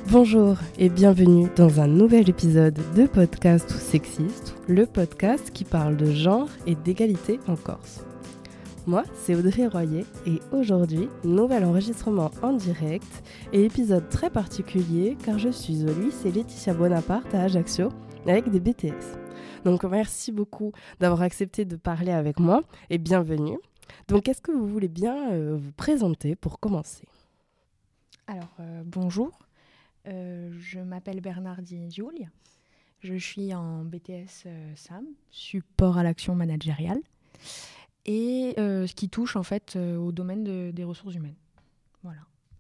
Bonjour et bienvenue dans un nouvel épisode de Podcast ou Sexiste, le podcast qui parle de genre et d'égalité en Corse. Moi, c'est Audrey Royer et aujourd'hui, nouvel enregistrement en direct et épisode très particulier car je suis au lycée Laetitia Bonaparte à Ajaccio avec des BTS. Donc merci beaucoup d'avoir accepté de parler avec moi et bienvenue. Donc est-ce que vous voulez bien vous présenter pour commencer ? Alors, bonjour, je m'appelle Bernardine Giulia, je suis en BTS SAM, support à l'action managériale, et ce qui touche en fait au domaine des ressources humaines. Voilà.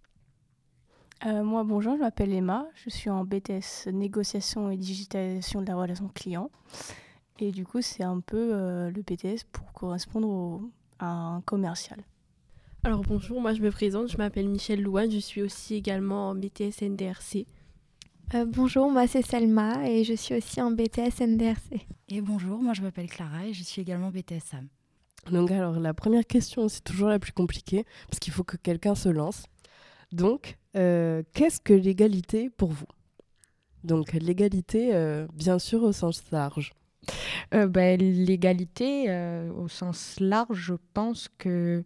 Moi, bonjour, je m'appelle Emma, je suis en BTS négociation et digitalisation de la relation client. Et du coup, c'est un peu le BTS pour correspondre à un commercial. Alors bonjour, moi je me présente, je m'appelle Michèle Louane, je suis aussi également en BTS NDRC. Bonjour, moi c'est Selma et je suis aussi en BTS NDRC. Et bonjour, moi je m'appelle Clara et je suis également BTS SAM. Donc alors la première question, c'est toujours la plus compliquée parce qu'il faut que quelqu'un se lance. Donc, qu'est-ce que l'égalité pour vous ? Donc l'égalité, bien sûr au sens large. L'égalité, au sens large, je pense que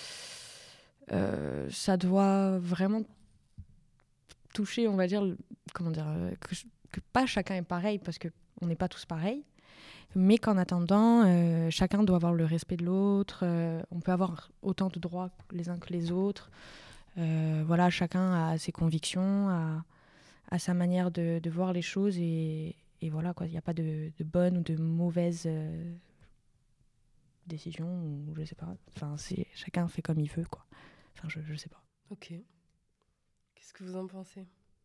ça doit vraiment toucher, on va dire, que pas chacun est pareil, parce qu'on n'est pas tous pareils, mais qu'en attendant, chacun doit avoir le respect de l'autre, on peut avoir autant de droits les uns que les autres. Voilà, chacun a ses convictions, a sa manière de voir les choses, et voilà, quoi. Il n'y a pas de bonne ou de mauvaise décision, ou je sais pas. Enfin, chacun fait comme il veut, quoi. Enfin, je sais pas. Ok. Qu'est-ce que vous en pensez ?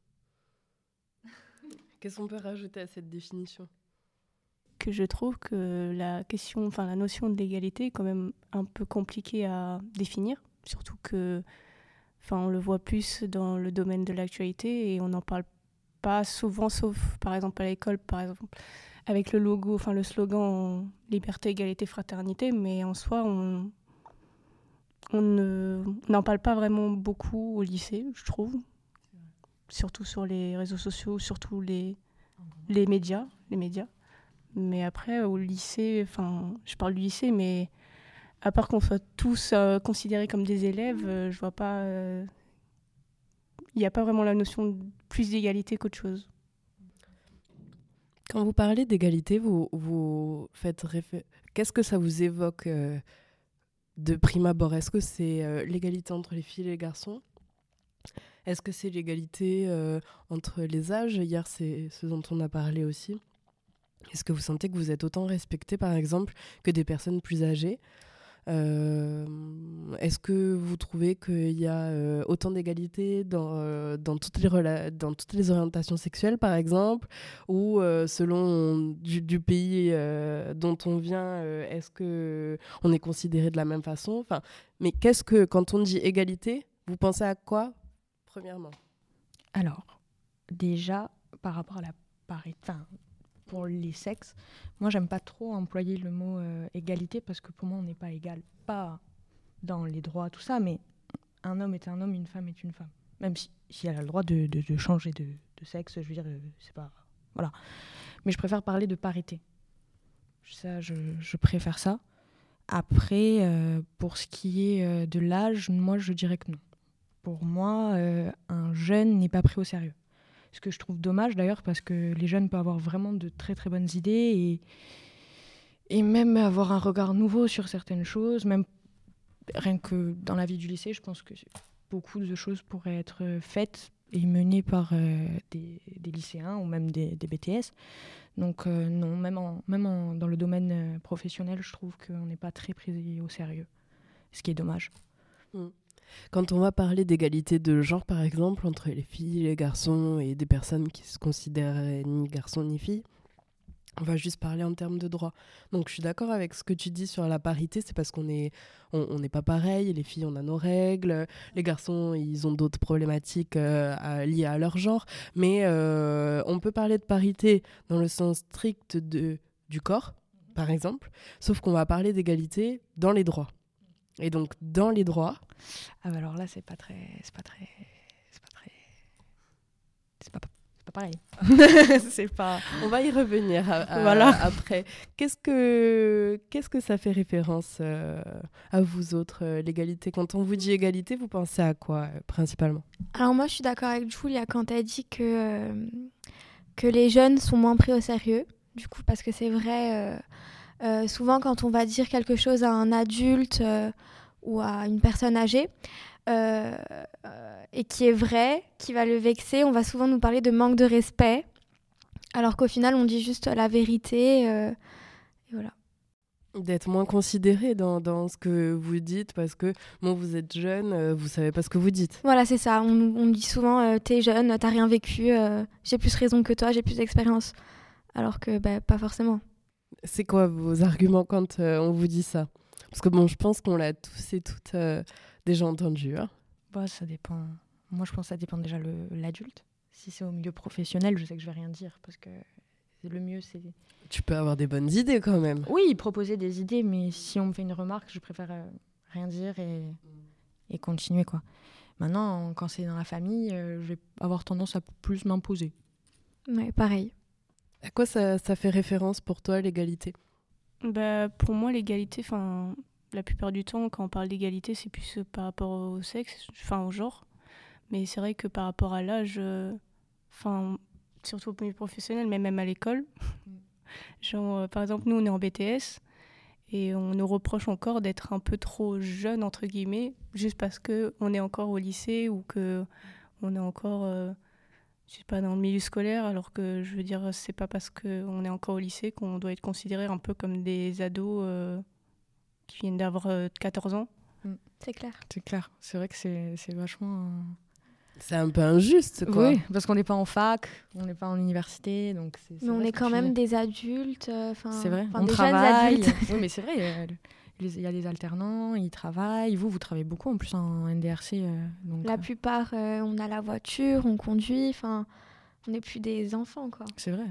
Qu'est-ce qu'on peut rajouter à cette définition ? Que je trouve que la notion de l'égalité est quand même un peu compliquée à définir, surtout que, on le voit plus dans le domaine de l'actualité et on n'en parle pas souvent, sauf par exemple à l'école, par exemple avec le logo, le slogan liberté, égalité, fraternité, mais en soi on n'en parle pas vraiment beaucoup au lycée, je trouve, surtout sur les réseaux sociaux, surtout les médias. Mais après, au lycée, je parle du lycée, mais à part qu'on soit tous considérés comme des élèves, je vois pas... Il n'y a pas vraiment la notion de plus d'égalité qu'autre chose. Quand vous parlez d'égalité, vous faites qu'est-ce que ça vous évoque de prime abord ? Est-ce que c'est l'égalité entre les filles et les garçons ? Est-ce que c'est l'égalité entre les âges ? Hier, c'est ce dont on a parlé aussi. Est-ce que vous sentez que vous êtes autant respecté, par exemple, que des personnes plus âgées ? Est-ce que vous trouvez qu'il y a autant d'égalité dans toutes les orientations sexuelles, par exemple ? Ou selon du pays dont on vient, est-ce qu'on est considéré de la même façon ? Mais quand on dit égalité, vous pensez à quoi, premièrement ? Alors, déjà, par rapport à la parité, pour les sexes, moi j'aime pas trop employer le mot égalité, parce que pour moi on n'est pas égal, pas dans les droits, tout ça, mais un homme est un homme, une femme est une femme. Même si elle a le droit de changer de sexe, je veux dire, c'est pas... Voilà. Mais je préfère parler de parité. Ça, je préfère ça. Après, pour ce qui est de l'âge, moi je dirais que non. Pour moi, un jeune n'est pas pris au sérieux. Ce que je trouve dommage d'ailleurs, parce que les jeunes peuvent avoir vraiment de très très bonnes idées et même avoir un regard nouveau sur certaines choses. Même rien que dans la vie du lycée, je pense que beaucoup de choses pourraient être faites et menées par des lycéens ou même des BTS. Donc non, dans le domaine professionnel, je trouve qu'on n'est pas très pris au sérieux, ce qui est dommage. Quand on va parler d'égalité de genre, par exemple, entre les filles, les garçons et des personnes qui se considèrent ni garçons ni filles, on va juste parler en termes de droits. Donc je suis d'accord avec ce que tu dis sur la parité, c'est parce qu'on n'est pas pareil. Les filles, on a nos règles, les garçons, ils ont d'autres problématiques liées à leur genre. Mais on peut parler de parité dans le sens strict du corps, par exemple, sauf qu'on va parler d'égalité dans les droits. Et donc, dans les droits... alors là, c'est pas pareil. C'est pas... On va y revenir Voilà. après. Qu'est-ce que ça fait référence à vous autres, l'égalité? Quand on vous dit égalité, vous pensez à quoi principalement? Alors moi, je suis d'accord avec Julia quand elle dit que les jeunes sont moins pris au sérieux. Du coup, parce que c'est vrai, souvent quand on va dire quelque chose à un adulte ou à une personne âgée, et qui est vrai, qui va le vexer, on va souvent nous parler de manque de respect, alors qu'au final, on dit juste la vérité. Et voilà. D'être moins considéré dans ce que vous dites parce que bon, vous êtes jeune, vous savez pas ce que vous dites. Voilà, c'est ça. On dit souvent t'es jeune, t'as rien vécu, j'ai plus raison que toi, j'ai plus d'expérience. Alors que pas forcément. C'est quoi vos arguments quand on vous dit ça? Parce que bon, je pense qu'on l'a tous et toutes déjà entendu. Hein. Bah, ça dépend. Moi, je pense que ça dépend déjà l'adulte. Si c'est au milieu professionnel, je sais que je vais rien dire parce que le mieux, c'est... Tu peux avoir des bonnes idées quand même. Oui, proposer des idées, mais si on me fait une remarque, je préfère rien dire et continuer, quoi. Maintenant, quand c'est dans la famille, je vais avoir tendance à plus m'imposer. Ouais, pareil. À quoi ça fait référence pour toi, l'égalité? Pour moi, l'égalité, la plupart du temps, quand on parle d'égalité, c'est plus par rapport au sexe, au genre. Mais c'est vrai que par rapport à l'âge, surtout au milieu professionnel, mais même à l'école, genre, par exemple, nous, on est en BTS et on nous reproche encore d'être un peu trop jeune, entre guillemets, juste parce qu'on est encore au lycée ou qu'on est encore... je sais pas, dans le milieu scolaire, alors que je veux dire, c'est pas parce qu'on est encore au lycée qu'on doit être considéré un peu comme des ados qui viennent d'avoir 14 ans. C'est clair. C'est clair. C'est vrai que c'est vachement... C'est un peu injuste, quoi. Oui, parce qu'on n'est pas en fac, on n'est pas en université, donc Mais on est quand même des adultes. C'est vrai, on des travaille. jeunes adultes. Oui, mais c'est vrai, il y a des alternants, ils travaillent. Vous travaillez beaucoup en plus en NDRC. Donc, La plupart, on a la voiture, on conduit. On n'est plus des enfants, quoi. C'est vrai.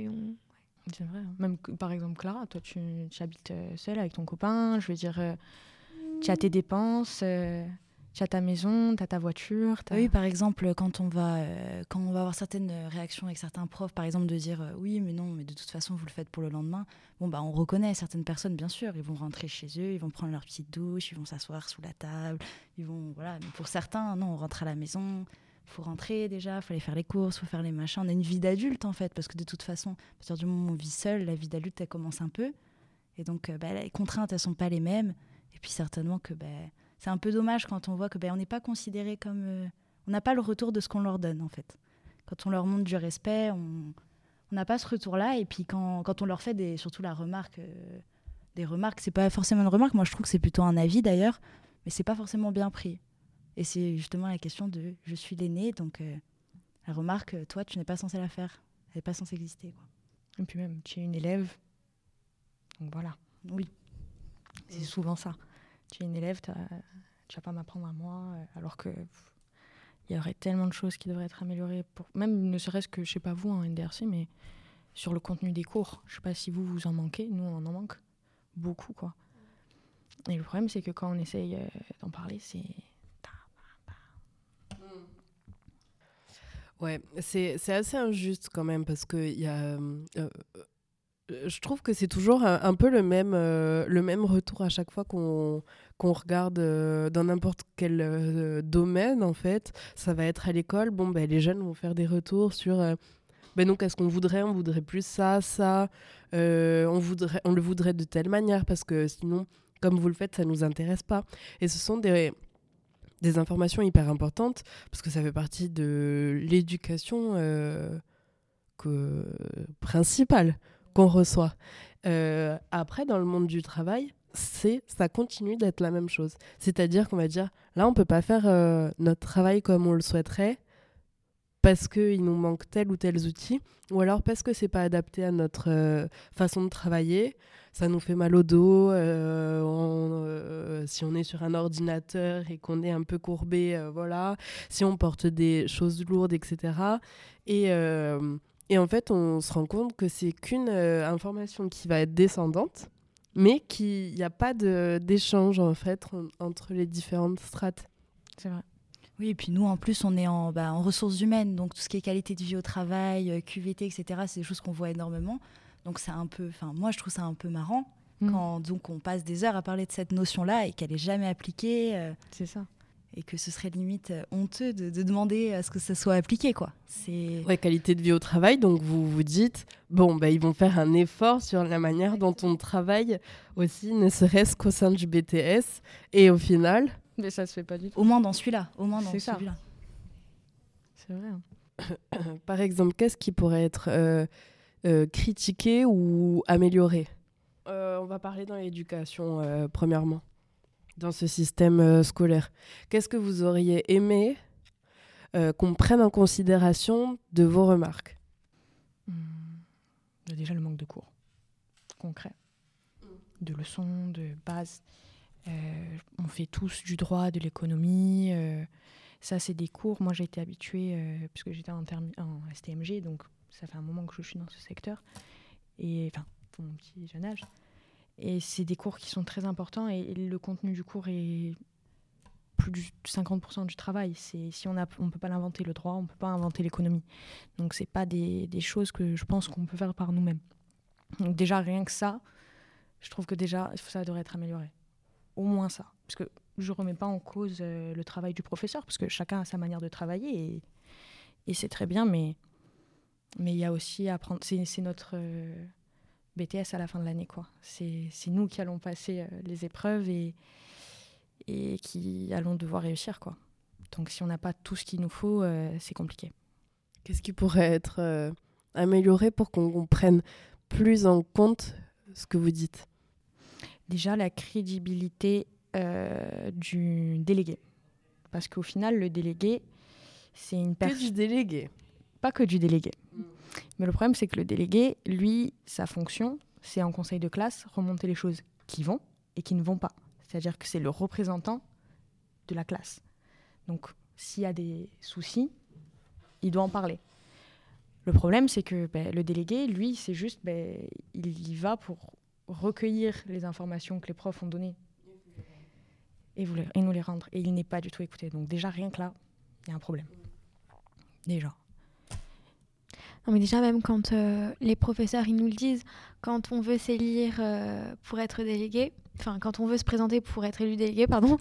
C'est vrai. Même, par exemple, Clara, toi, tu habites seule avec ton copain. Je veux dire, tu as tes dépenses, tu as ta maison, tu as ta voiture. Oui, par exemple, quand on va avoir certaines réactions avec certains profs, par exemple, de dire oui, mais non, mais de toute façon, vous le faites pour le lendemain. Bon, on reconnaît certaines personnes, bien sûr. Ils vont rentrer chez eux, ils vont prendre leur petite douche, ils vont s'asseoir sous la table. Voilà. Mais pour certains, non, on rentre à la maison. Il faut rentrer déjà, il faut aller faire les courses, il faut faire les machins. On a une vie d'adulte, en fait, parce que de toute façon, à partir du moment où on vit seul, la vie d'adulte, elle commence un peu. Et donc, les contraintes, elles ne sont pas les mêmes. Et puis, certainement que c'est un peu dommage quand on voit que on n'est pas considéré comme... on n'a pas le retour de ce qu'on leur donne, en fait. Quand on leur montre du respect, on n'a pas ce retour-là. Et puis, quand on leur fait surtout la remarque... des remarques, c'est pas forcément une remarque. Moi, je trouve que c'est plutôt un avis, d'ailleurs. Mais c'est pas forcément bien pris. Et c'est justement la question de « je suis l'aîné, donc la remarque, toi, tu n'es pas censé la faire. Elle n'est pas censée exister. » quoi. Et puis même, tu es une élève. Donc voilà. Oui. C'est souvent ça. Tu es une élève, tu vas pas m'apprendre à moi, alors que il y aurait tellement de choses qui devraient être améliorées. Même ne serait-ce que, je sais pas vous, en NDRC, mais sur le contenu des cours. Je sais pas si vous en manquez. Nous, on en manque beaucoup, quoi. Et le problème, c'est que quand on essaye d'en parler, c'est... Ouais, c'est assez injuste quand même parce que y a, je trouve que c'est toujours un peu le même retour à chaque fois qu'on regarde dans n'importe quel domaine en fait. Ça va être à l'école, les jeunes vont faire des retours sur nous qu'est-ce qu'on voudrait, on voudrait plus ça, on le voudrait de telle manière parce que sinon comme vous le faites ça nous intéresse pas. Et ce sont des informations hyper importantes parce que ça fait partie de l'éducation principale qu'on reçoit. Après, dans le monde du travail, ça continue d'être la même chose. C'est-à-dire qu'on va dire, là, on ne peut pas faire notre travail comme on le souhaiterait parce qu'il nous manque tel ou tel outil, ou alors parce que ce n'est pas adapté à notre façon de travailler. Ça nous fait mal au dos, si on est sur un ordinateur et qu'on est un peu courbé, voilà. Si on porte des choses lourdes, etc. Et en fait, on se rend compte que c'est qu'une information qui va être descendante, mais qu'il n'y a pas d'échange en fait, entre les différentes strates. C'est vrai. Oui, et puis nous, en plus, on est en ressources humaines, donc tout ce qui est qualité de vie au travail, QVT, etc., c'est des choses qu'on voit énormément. Donc c'est un peu, moi, je trouve ça un peu marrant quand donc on passe des heures à parler de cette notion-là et qu'elle n'est jamais appliquée. C'est ça. Et que ce serait limite honteux de demander à ce que ça soit appliqué, quoi. Ouais, qualité de vie au travail, donc vous vous dites, ils vont faire un effort sur la manière dont on travaille aussi, ne serait-ce qu'au sein du BTS, et au final... Mais ça se fait pas du tout. Au moins dans celui-là, C'est ça. C'est vrai. Par exemple, qu'est-ce qui pourrait être critiqué ou amélioré ? On va parler dans l'éducation, premièrement. Dans ce système scolaire. Qu'est-ce que vous auriez aimé qu'on prenne en considération de vos remarques ? Déjà le manque de cours concrets, de leçons, de bases. On fait tous du droit, de l'économie. Ça, c'est des cours. Moi, j'ai été habituée, puisque j'étais en STMG, donc ça fait un moment que je suis dans ce secteur. Et enfin, pour mon petit jeune âge. Et c'est des cours qui sont très importants et le contenu du cours est plus de 50% du travail. Si on ne peut pas l'inventer le droit, on ne peut pas inventer l'économie. Donc c'est pas des choses que je pense qu'on peut faire par nous-mêmes. Donc déjà rien que ça, je trouve que déjà ça devrait être amélioré. Au moins ça. Parce que je ne remets pas en cause le travail du professeur, parce que chacun a sa manière de travailler et c'est très bien, mais il y a aussi à apprendre. C'est notre... BTS à la fin de l'année, quoi. C'est nous qui allons passer les épreuves et qui allons devoir réussir, quoi. Donc si on n'a pas tout ce qu'il nous faut, c'est compliqué. Qu'est-ce qui pourrait être amélioré pour qu'on prenne plus en compte ce que vous dites ? Déjà, la crédibilité du délégué. Parce qu'au final, le délégué, c'est une personne... Que du délégué ? Pas que du délégué. Mais le problème, c'est que le délégué, lui, sa fonction, c'est en conseil de classe remonter les choses qui vont et qui ne vont pas. C'est-à-dire que c'est le représentant de la classe. Donc, s'il y a des soucis, il doit en parler. Le problème, c'est que le délégué, lui, c'est juste, il y va pour recueillir les informations que les profs ont données et nous les rendre. Et il n'est pas du tout écouté. Donc déjà, rien que là, il y a un problème. Déjà. Non, mais déjà, même quand les professeurs, ils nous le disent, quand on veut s'élire pour être délégué, enfin, quand on veut se présenter pour être élu délégué, pardon,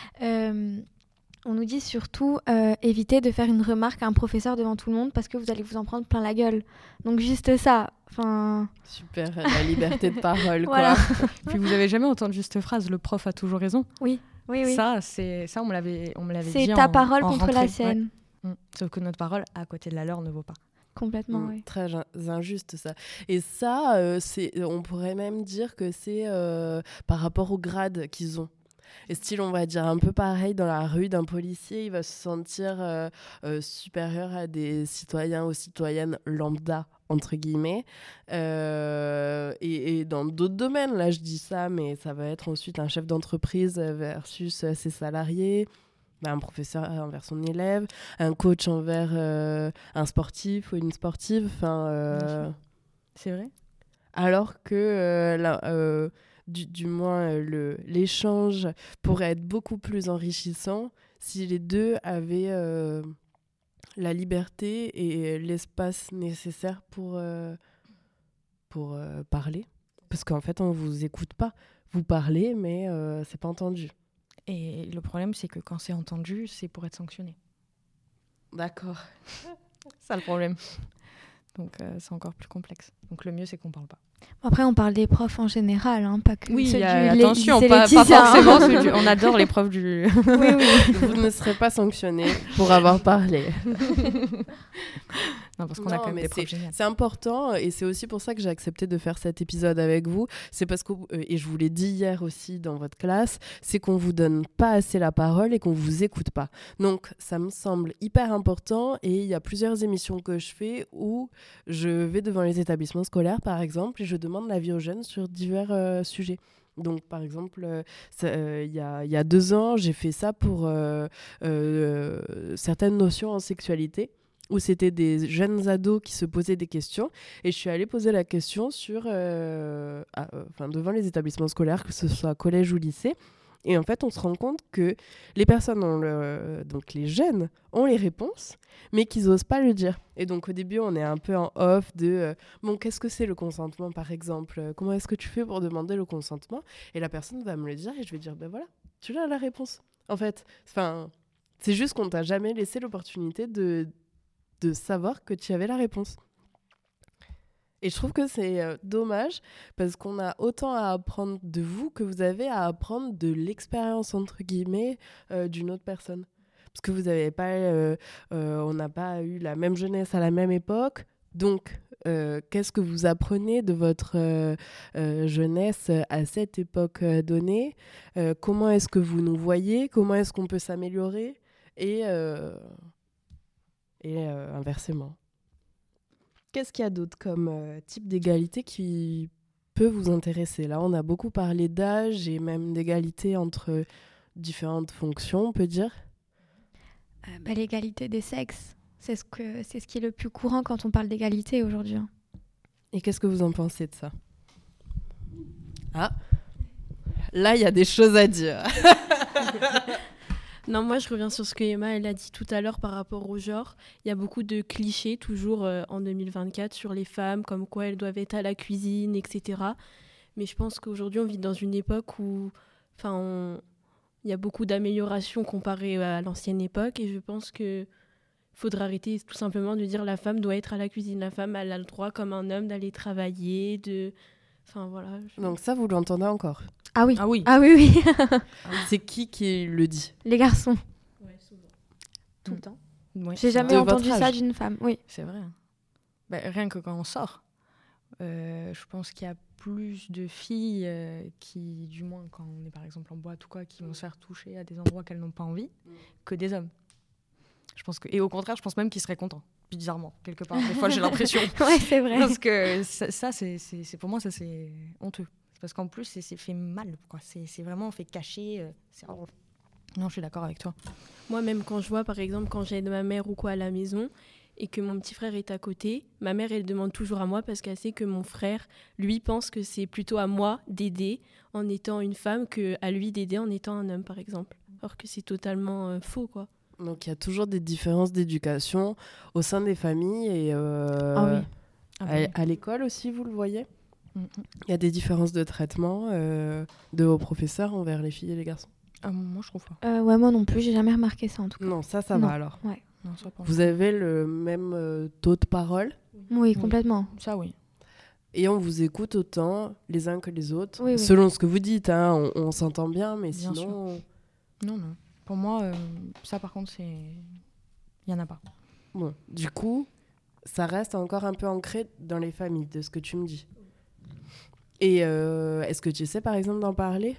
on nous dit surtout éviter de faire une remarque à un professeur devant tout le monde parce que vous allez vous en prendre plein la gueule. Donc, juste ça. Super, la liberté de parole, voilà. quoi. Puis vous avez jamais entendu cette phrase, le prof a toujours raison. Oui. Ça, on me l'avait dit. C'est ta parole en contre rentrée. la sienne. Ouais. Sauf que notre parole, à côté de la leur, ne vaut pas. Complètement, oui. Très injuste, ça. Et ça, on pourrait même dire que c'est par rapport au grade qu'ils ont. Et style, on va dire un peu pareil dans la rue d'un policier, il va se sentir supérieur à des citoyens ou citoyennes lambda, entre guillemets. Et dans d'autres domaines, là je dis ça, mais ça va être ensuite un chef d'entreprise versus ses salariés. Un professeur envers son élève, un coach envers un sportif ou une sportive. C'est vrai. Alors que, du moins, l'échange pourrait être beaucoup plus enrichissant si les deux avaient la liberté et l'espace nécessaire pour parler. Parce qu'en fait, on ne vous écoute pas. Vous parlez, mais c'est pas entendu. Et le problème, c'est que quand c'est entendu, c'est pour être sanctionné. D'accord. C'est ça le problème. Donc c'est encore plus complexe. Donc le mieux, c'est qu'on ne parle pas. Après, on parle des profs en général, hein, pas que oui, ceux attention, lycée pas Laetitia, forcément. On adore les profs du... oui. Vous ne serez pas sanctionné pour avoir parlé. Non, parce qu'on a quand même des profs géniaux. C'est important et c'est aussi pour ça que j'ai accepté de faire cet épisode avec vous. C'est parce que, et je vous l'ai dit hier aussi dans votre classe, c'est qu'on vous donne pas assez la parole et qu'on vous écoute pas. Donc ça me semble hyper important et il y a plusieurs émissions que je fais où je vais devant les établissements scolaires par exemple et je demande l'avis aux jeunes sur divers sujets. Donc, par exemple, il y a 2 ans, j'ai fait ça pour certaines notions en sexualité, où c'était des jeunes ados qui se posaient des questions. Et je suis allée poser la question devant les établissements scolaires, que ce soit collège ou lycée. Et en fait, on se rend compte que les personnes, donc les jeunes, ont les réponses, mais qu'ils n'osent pas le dire. Et donc, au début, on est un peu en off de bon, qu'est-ce que c'est le consentement, par exemple ? Comment est-ce que tu fais pour demander le consentement ? Et la personne va me le dire et je vais dire ben voilà, tu as la réponse. En fait, c'est juste qu'on t'a jamais laissé l'opportunité de savoir que tu avais la réponse. Et je trouve que c'est dommage parce qu'on a autant à apprendre de vous que vous avez à apprendre de l'expérience, entre guillemets, d'une autre personne. Parce que vous n'avez pas, on n'a pas eu la même jeunesse à la même époque. Donc, qu'est-ce que vous apprenez de votre jeunesse à cette époque donnée ? Comment est-ce que vous nous voyez ? Comment est-ce qu'on peut s'améliorer ? Et inversement. Qu'est-ce qu'il y a d'autre comme type d'égalité qui peut vous intéresser ? Là, on a beaucoup parlé d'âge et même d'égalité entre différentes fonctions, on peut dire. L'égalité des sexes, c'est ce qui est le plus courant quand on parle d'égalité aujourd'hui. Et qu'est-ce que vous en pensez de ça ? Ah, là, il y a des choses à dire. Non, moi je reviens sur ce que Emma elle a dit tout à l'heure par rapport au genre. Il y a beaucoup de clichés toujours en 2024 sur les femmes, comme quoi elles doivent être à la cuisine, etc. Mais je pense qu'aujourd'hui on vit dans une époque où il y a beaucoup d'améliorations comparées à l'ancienne époque et je pense qu'il faudra arrêter tout simplement de dire la femme doit être à la cuisine. La femme elle a le droit comme un homme d'aller travailler, voilà. Donc ça, vous l'entendez encore ? Ah oui. Ah oui. Ah oui, oui. C'est qui le dit ? Les garçons. Ouais, souvent. Tout le temps. Ouais, J'ai jamais De votre entendu ça âge. d'une femme. Oui. c'est vrai. Rien que quand on sort, je pense qu'il y a plus de filles qui, du moins quand on est par exemple en boîte ou quoi, qui vont se faire toucher à des endroits qu'elles n'ont pas envie, que des hommes. Je pense et au contraire, je pense même qu'ils seraient contents, bizarrement, quelque part. Des fois, j'ai l'impression. Ouais, c'est vrai. Parce que ça c'est pour moi, ça c'est honteux. Parce qu'en plus, c'est fait mal, quoi. C'est vraiment fait cacher. Non, je suis d'accord avec toi. Moi, même quand je vois, par exemple, quand j'aide ma mère ou quoi à la maison et que mon petit frère est à côté, ma mère, elle demande toujours à moi parce qu'elle sait que mon frère, lui, pense que c'est plutôt à moi d'aider en étant une femme qu'à lui d'aider en étant un homme, par exemple. Alors que c'est totalement faux, quoi. Donc il y a toujours des différences d'éducation au sein des familles et Ah oui. à l'école aussi, vous le voyez ? Mm-mm. Il y a des différences de traitement de vos professeurs envers les filles et les garçons ? Moi, je trouve pas. Ouais, moi non plus, j'ai jamais remarqué ça en tout cas. Non, ça Non. va alors. Ouais. Non, ça, pas. Vous avez le même taux de parole Oui, complètement. Ça, oui. et on vous écoute autant les uns que les autres. Oui, oui. Selon ce que vous dites, hein, on s'entend bien, mais Bien sinon... Non. Pour moi, ça, par contre, il y en a pas. Bon, du coup, ça reste encore un peu ancré dans les familles, de ce que tu me dis. Et est-ce que tu essaies, par exemple, d'en parler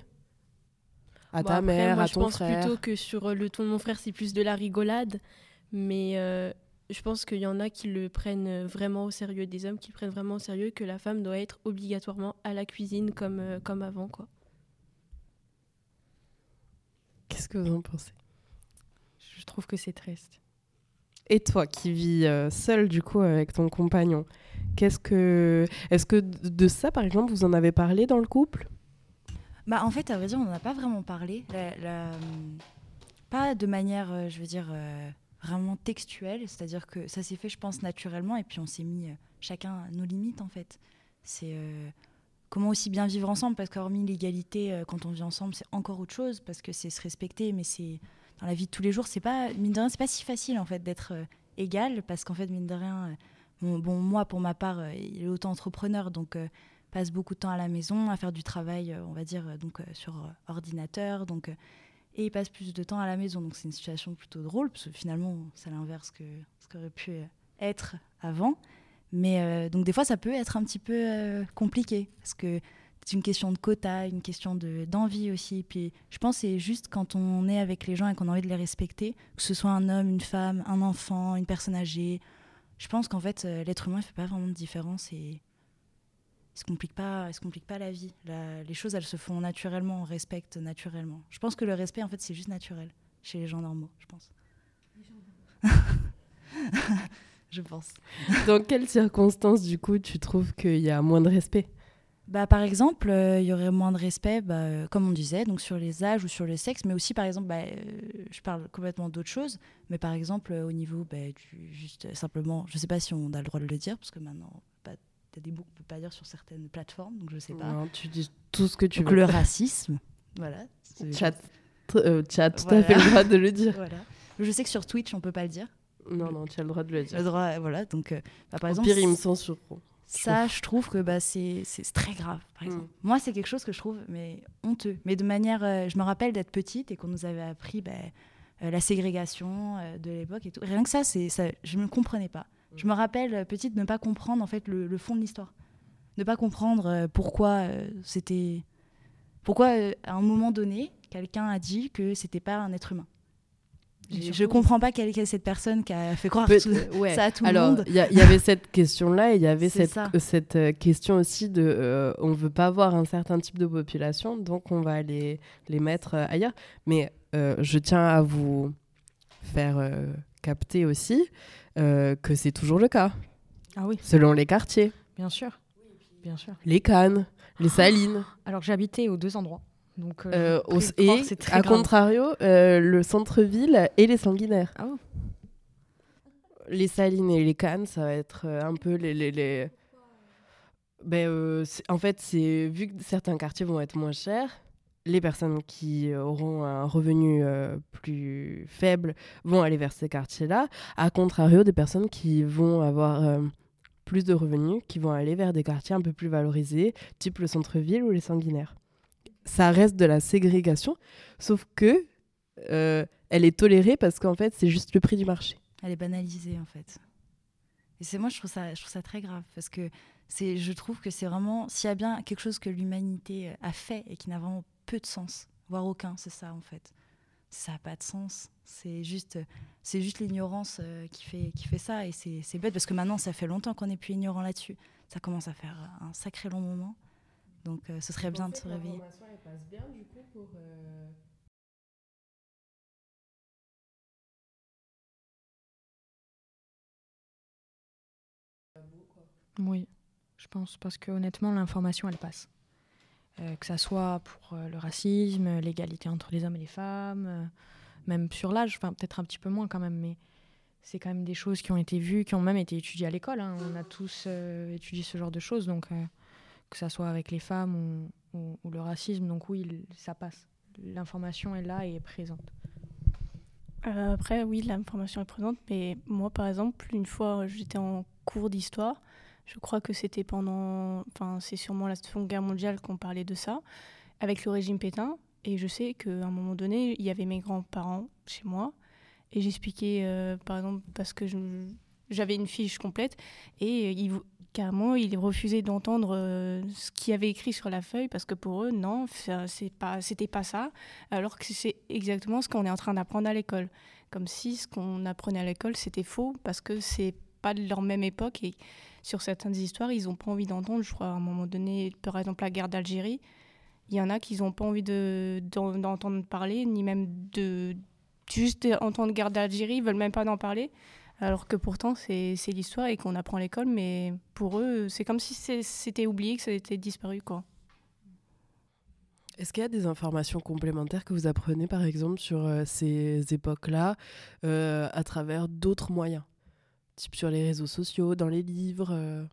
à ta Après, mère, moi, à je ton pense frère? plutôt que sur le ton de mon frère, c'est plus de la rigolade. Mais je pense qu'il y en a qui le prennent vraiment au sérieux, des hommes qui le prennent vraiment au sérieux, que la femme doit être obligatoirement à la cuisine comme avant, quoi. Qu'est-ce que vous en pensez? Je trouve que c'est triste. Et toi, qui vis seule, du coup, avec ton compagnon, est-ce que de ça, par exemple, vous en avez parlé dans le couple? En fait, à vrai dire, on n'en a pas vraiment parlé. Pas de manière, je veux dire, vraiment textuelle. C'est-à-dire que ça s'est fait, je pense, naturellement. Et puis, on s'est mis chacun nos limites, en fait. C'est comment aussi bien vivre ensemble. Parce qu'hormis l'égalité, quand on vit ensemble, c'est encore autre chose. Parce que c'est se respecter. Mais c'est dans la vie de tous les jours, c'est pas, mine de rien, c'est pas si facile, en fait, d'être égal. Parce qu'en fait, mine de rien, moi, pour ma part, il est auto-entrepreneur. Donc... passe beaucoup de temps à la maison à faire du travail, on va dire, sur ordinateur. Et il passe plus de temps à la maison. Donc, c'est une situation plutôt drôle, parce que finalement, c'est l'inverse que ce qu'aurait pu être avant. Mais donc, des fois, ça peut être un petit peu compliqué, parce que c'est une question de quota, une question d'envie aussi. Puis, je pense que c'est juste quand on est avec les gens et qu'on a envie de les respecter, que ce soit un homme, une femme, un enfant, une personne âgée. Je pense qu'en fait, l'être humain ne fait pas vraiment de différence et... Il se complique pas la vie. Les choses, elles se font naturellement, on respecte naturellement. Je pense que le respect, en fait, c'est juste naturel chez les gens normaux, je pense. Je pense. Dans quelles circonstances, du coup, tu trouves qu'il y a moins de respect? Par exemple, il y aurait moins de respect, comme on disait, donc sur les âges ou sur le sexe, mais aussi, par exemple, je parle complètement d'autre chose, mais par exemple, au niveau juste simplement, je ne sais pas si on a le droit de le dire, parce que maintenant, il y a des mots qu'on ne peut pas dire sur certaines plateformes, donc je ne sais pas. Non, tu dis tout ce que tu donc, veux. le racisme, voilà. Tu as tout à fait le droit de le dire. Voilà. Je sais que sur Twitch, on ne peut pas le dire. Non, tu as le droit de le dire. Le droit, voilà, donc, par exemple... Au pire, ils me censureront. Ça, je trouve que c'est très grave, par exemple. Moi, c'est quelque chose que je trouve honteux. Mais de manière... je me rappelle d'être petite et qu'on nous avait appris la ségrégation de l'époque et tout. Rien que ça, je ne comprenais pas. Je me rappelle, petite, de ne pas comprendre en fait, le fond de l'histoire. Ne pas comprendre pourquoi c'était... Pourquoi, à un moment donné, quelqu'un a dit que c'était pas un être humain. Je comprends pas quelle est cette personne qui a fait croire ça à tout le monde. Il y avait cette question-là et il y avait cette question aussi de on veut pas avoir un certain type de population, donc on va les mettre ailleurs. Mais je tiens à vous faire capter aussi que c'est toujours le cas. Ah oui. Selon les quartiers. Bien sûr. Bien sûr. Les Cannes, les Salines. Alors j'habitais aux 2 endroits. Donc, et à contrario, le centre-ville et les Sanguinaires. Ah bon. Les Salines et les Cannes, ça va être un peu en fait, c'est vu que certains quartiers vont être moins chers, les personnes qui auront un revenu plus faible vont aller vers ces quartiers-là. À contrario, des personnes qui vont avoir plus de revenus, qui vont aller vers des quartiers un peu plus valorisés, type le centre-ville ou les Sanguinaires. Ça reste de la ségrégation, sauf que elle est tolérée parce qu'en fait, c'est juste le prix du marché. Elle est banalisée, en fait. Et moi, je trouve ça très grave, parce que je trouve que c'est vraiment... S'il y a bien quelque chose que l'humanité a fait et qui n'a vraiment peu de sens, voire aucun, c'est ça, en fait. Ça n'a pas de sens. C'est juste l'ignorance qui fait ça, et c'est bête, parce que maintenant, ça fait longtemps qu'on n'est plus ignorant là-dessus. Ça commence à faire un sacré long moment. Donc, ce serait bien de se réveiller. L'information, elle passe bien, du coup, pour... Oui, je pense, parce que honnêtement, l'information, elle passe. Que ça soit pour le racisme, l'égalité entre les hommes et les femmes, même sur l'âge, enfin peut-être un petit peu moins quand même, mais c'est quand même des choses qui ont été vues, qui ont même été étudiées à l'école. Hein. On a tous étudié ce genre de choses, donc que ça soit avec les femmes ou le racisme, donc oui, ça passe. L'information est là et est présente. Après, oui, l'information est présente, mais moi, par exemple, une fois, j'étais en cours d'histoire. Je crois que c'était c'est sûrement la Seconde Guerre mondiale qu'on parlait de ça, avec le régime Pétain. Et je sais qu'à un moment donné, il y avait mes grands-parents chez moi. Et j'expliquais, par exemple, parce que j'avais une fiche complète. Et carrément, ils refusaient d'entendre ce qu'il y avait écrit sur la feuille, parce que pour eux, non, c'était pas ça. Alors que c'est exactement ce qu'on est en train d'apprendre à l'école. Comme si ce qu'on apprenait à l'école, c'était faux, parce que c'est pas de leur même époque. Et sur certaines histoires, ils n'ont pas envie d'entendre. Je crois, à un moment donné, par exemple, la guerre d'Algérie, il y en a qui n'ont pas envie d'entendre parler, ni même de juste entendre guerre d'Algérie, ils ne veulent même pas en parler. Alors que pourtant, c'est l'histoire et qu'on apprend à l'école, mais pour eux, c'est comme si c'était oublié, que ça était disparu, quoi. Est-ce qu'il y a des informations complémentaires que vous apprenez, par exemple, sur ces époques-là, à travers d'autres moyens ? Type sur les réseaux sociaux, dans les livres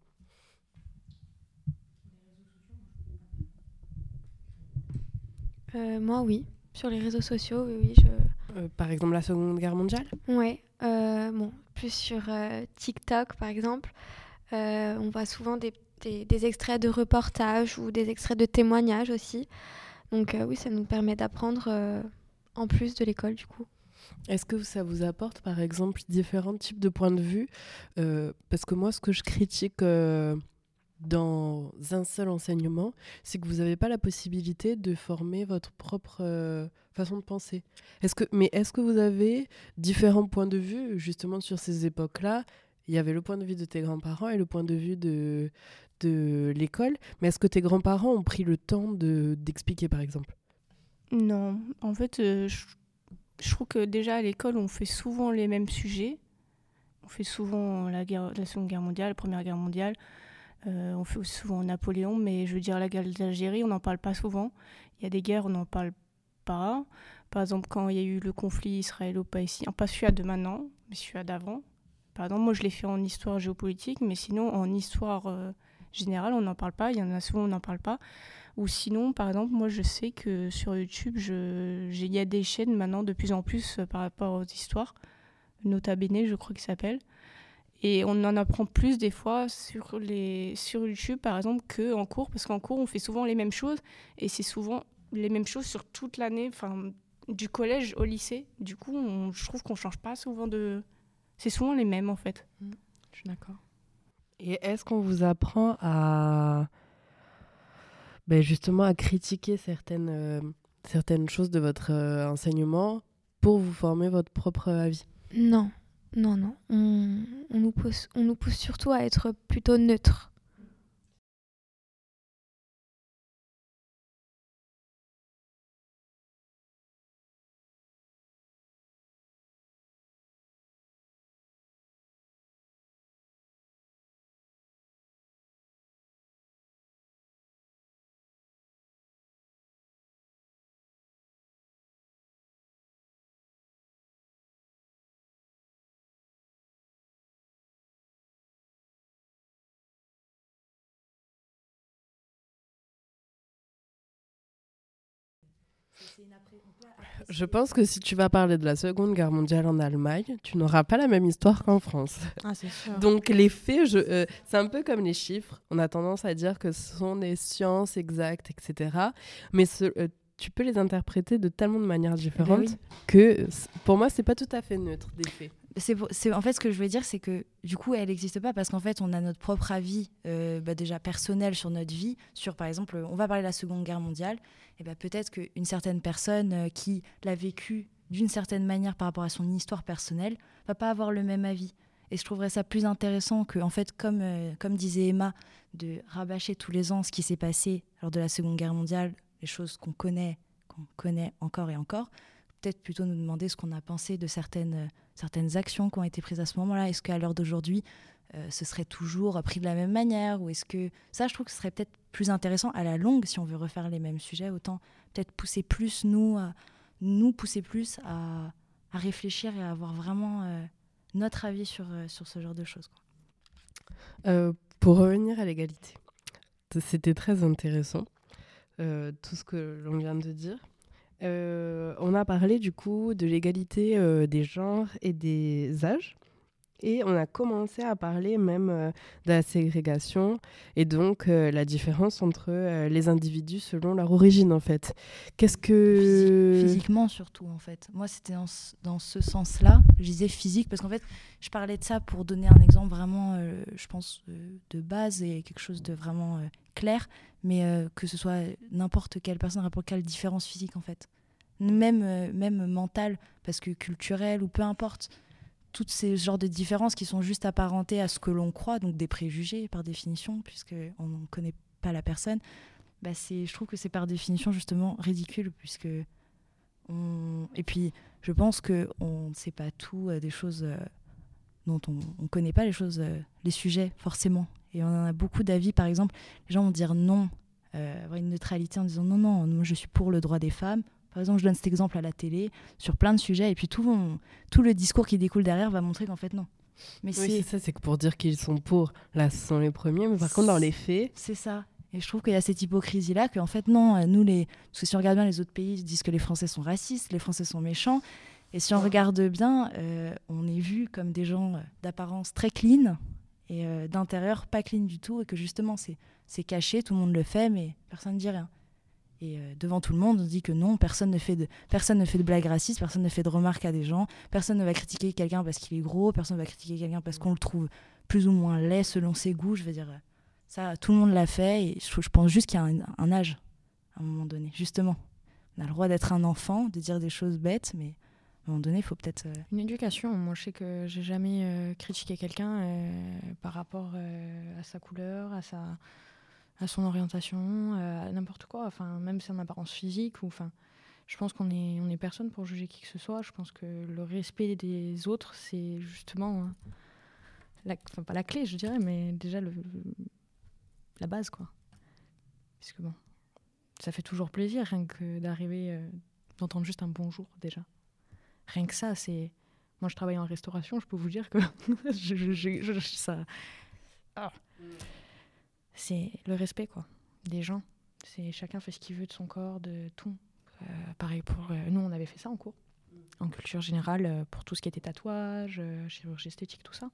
Moi, oui. Sur les réseaux sociaux, oui. Par exemple, la Seconde Guerre mondiale ? Ouais. Plus sur TikTok, par exemple. On voit souvent des extraits de reportages ou des extraits de témoignages aussi. Donc oui, ça nous permet d'apprendre en plus de l'école, du coup. Est-ce que ça vous apporte, par exemple, différents types de points de vue ? Parce que moi, ce que je critique dans un seul enseignement, c'est que vous n'avez pas la possibilité de former votre propre façon de penser. Est-ce que vous avez différents points de vue, justement, sur ces époques-là ? Il y avait le point de vue de tes grands-parents et le point de vue de l'école. Mais est-ce que tes grands-parents ont pris le temps d'expliquer, par exemple ? Non, en fait, je trouve que déjà à l'école, on fait souvent les mêmes sujets. On fait souvent la Seconde Guerre mondiale, la Première Guerre mondiale. On fait aussi souvent Napoléon, mais je veux dire la guerre d'Algérie, on n'en parle pas souvent. Il y a des guerres, on n'en parle pas. Par exemple, quand il y a eu le conflit israélo-palestinien, pas celui de maintenant, mais celui d'avant. Par exemple, moi je l'ai fait en histoire géopolitique, mais sinon en histoire générale, on n'en parle pas. Il y en a souvent, on n'en parle pas. Ou sinon, par exemple, moi je sais que sur YouTube, il y a des chaînes maintenant de plus en plus par rapport aux histoires. Nota Bene, je crois qu'il s'appelle. Et on en apprend plus des fois sur YouTube, par exemple, qu'en cours. Parce qu'en cours, on fait souvent les mêmes choses. Et c'est souvent les mêmes choses sur toute l'année, du collège au lycée. Du coup, je trouve qu'on ne change pas souvent de... C'est souvent les mêmes, en fait. Je suis d'accord. Et est-ce qu'on vous apprend à... justement à critiquer certaines choses de votre enseignement pour vous former votre propre avis? Non. On nous pousse surtout à être plutôt neutre. Je pense que si tu vas parler de la Seconde Guerre mondiale en Allemagne, tu n'auras pas la même histoire qu'en France. Ah, c'est sûr. Donc les faits, c'est un peu comme les chiffres. On a tendance à dire que ce sont des sciences exactes, etc. Mais tu peux les interpréter de tellement de manières différentes que pour moi, c'est pas tout à fait neutre des faits. En fait, ce que je veux dire, c'est que du coup, elle n'existe pas parce qu'en fait, on a notre propre avis déjà personnel sur notre vie. Sur, par exemple, on va parler de la Seconde Guerre mondiale. Et peut-être qu'une certaine personne qui l'a vécu d'une certaine manière par rapport à son histoire personnelle va pas avoir le même avis. Et je trouverais ça plus intéressant que, en fait, comme disait Emma, de rabâcher tous les ans ce qui s'est passé lors de la Seconde Guerre mondiale, les choses qu'on connaît encore et encore. Peut-être plutôt nous demander ce qu'on a pensé de certaines actions qui ont été prises à ce moment-là. Est-ce qu'à l'heure d'aujourd'hui, ce serait toujours pris de la même manière, ou est-ce que ça, je trouve que ce serait peut-être plus intéressant à la longue, si on veut refaire les mêmes sujets, autant peut-être pousser plus à réfléchir et à avoir vraiment notre avis sur ce genre de choses, quoi. Pour revenir à l'égalité, c'était très intéressant tout ce que l'on vient de dire. On a parlé du coup de l'égalité des genres et des âges. Et on a commencé à parler même de la ségrégation et donc la différence entre les individus selon leur origine, en fait. Qu'est-ce que... Physiquement, surtout, en fait. Moi, c'était dans ce sens-là. Je disais physique parce qu'en fait, je parlais de ça pour donner un exemple vraiment, je pense, de base et quelque chose de vraiment clair, mais que ce soit n'importe quelle personne, n'importe quelle différence physique, en fait. Même mentale, parce que culturelle ou peu importe. Toutes ces genres de différences qui sont juste apparentées à ce que l'on croit, donc des préjugés par définition, puisqu'on ne connaît pas la personne, je trouve que c'est par définition justement ridicule, et puis je pense qu'on ne sait pas tout des choses dont on ne connaît pas les sujets forcément. Et on en a beaucoup d'avis, par exemple, les gens vont dire non, avoir une neutralité en disant non, moi je suis pour le droit des femmes. Par exemple, je donne cet exemple à la télé, sur plein de sujets, et puis tout le discours qui découle derrière va montrer qu'en fait, non. Mais c'est ça, c'est que pour dire qu'ils sont pour, là, ce sont les premiers, mais par contre, dans les faits... C'est ça. Et je trouve qu'il y a cette hypocrisie-là, qu'en fait, non, parce que si on regarde bien, les autres pays ils disent que les Français sont racistes, les Français sont méchants, et si on regarde bien, on est vu comme des gens d'apparence très clean, et d'intérieur pas clean du tout, et que justement, c'est caché, tout le monde le fait, mais personne ne dit rien. Et devant tout le monde, on dit que non, personne ne fait de blagues racistes, personne ne fait de remarques à des gens, personne ne va critiquer quelqu'un parce qu'il est gros, personne ne va critiquer quelqu'un parce qu'on le trouve plus ou moins laid selon ses goûts. Je veux dire, ça, tout le monde l'a fait, et je pense juste qu'il y a un âge, à un moment donné. Justement, on a le droit d'être un enfant, de dire des choses bêtes, mais à un moment donné, il faut peut-être... Une éducation. Moi, je sais que j'ai jamais critiqué quelqu'un par rapport à sa couleur, à son orientation, à n'importe quoi, enfin, même son apparence physique. Je pense qu'on est personne pour juger qui que ce soit. Je pense que le respect des autres, c'est justement, pas la clé, je dirais, mais déjà la base, quoi. Parce que bon, ça fait toujours plaisir, rien que d'arriver, d'entendre juste un bonjour, déjà. Rien que ça, c'est... Moi, je travaille en restauration, je peux vous dire que ça... C'est le respect, quoi, des gens. C'est chacun fait ce qu'il veut de son corps, de tout. Pareil pour... nous, on avait fait ça en cours, en culture générale, pour tout ce qui était tatouage, chirurgie esthétique, tout ça.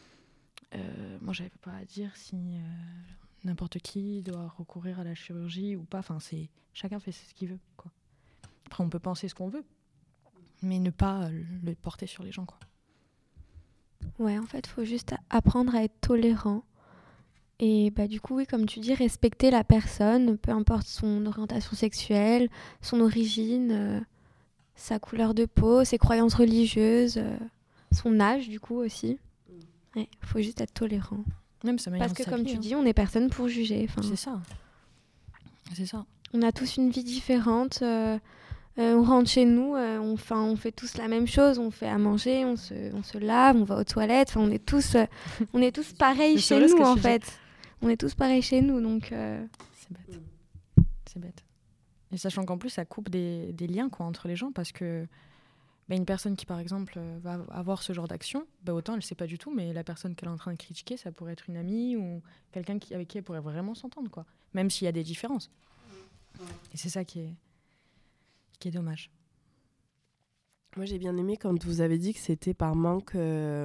Moi, j'avais pas à dire si n'importe qui doit recourir à la chirurgie ou pas. Enfin, chacun fait ce qu'il veut, quoi. Après, on peut penser ce qu'on veut, mais ne pas le porter sur les gens, quoi. Ouais, en fait, il faut juste apprendre à être tolérant. Et bah, du coup, oui, comme tu dis, respecter la personne, peu importe son orientation sexuelle, son origine, sa couleur de peau, ses croyances religieuses, son âge, du coup, aussi. Il faut juste être tolérant. Même sa manière Parce de que, comme tu s'habiller, dis, on n'est personne pour juger. C'est ça. C'est ça. On a tous une vie différente. On rentre chez nous, on fait tous la même chose. On fait à manger, on se lave, on va aux toilettes. On est tous pareils chez nous, en fait. On est tous pareils chez nous, donc... C'est bête. C'est bête. Et sachant qu'en plus, ça coupe des liens, quoi, entre les gens, parce que une personne qui, par exemple, va avoir ce genre d'action, autant elle ne sait pas du tout, mais la personne qu'elle est en train de critiquer, ça pourrait être une amie ou quelqu'un avec qui elle pourrait vraiment s'entendre, quoi. Même s'il y a des différences. Et c'est ça qui est dommage. Moi, j'ai bien aimé quand vous avez dit que c'était par manque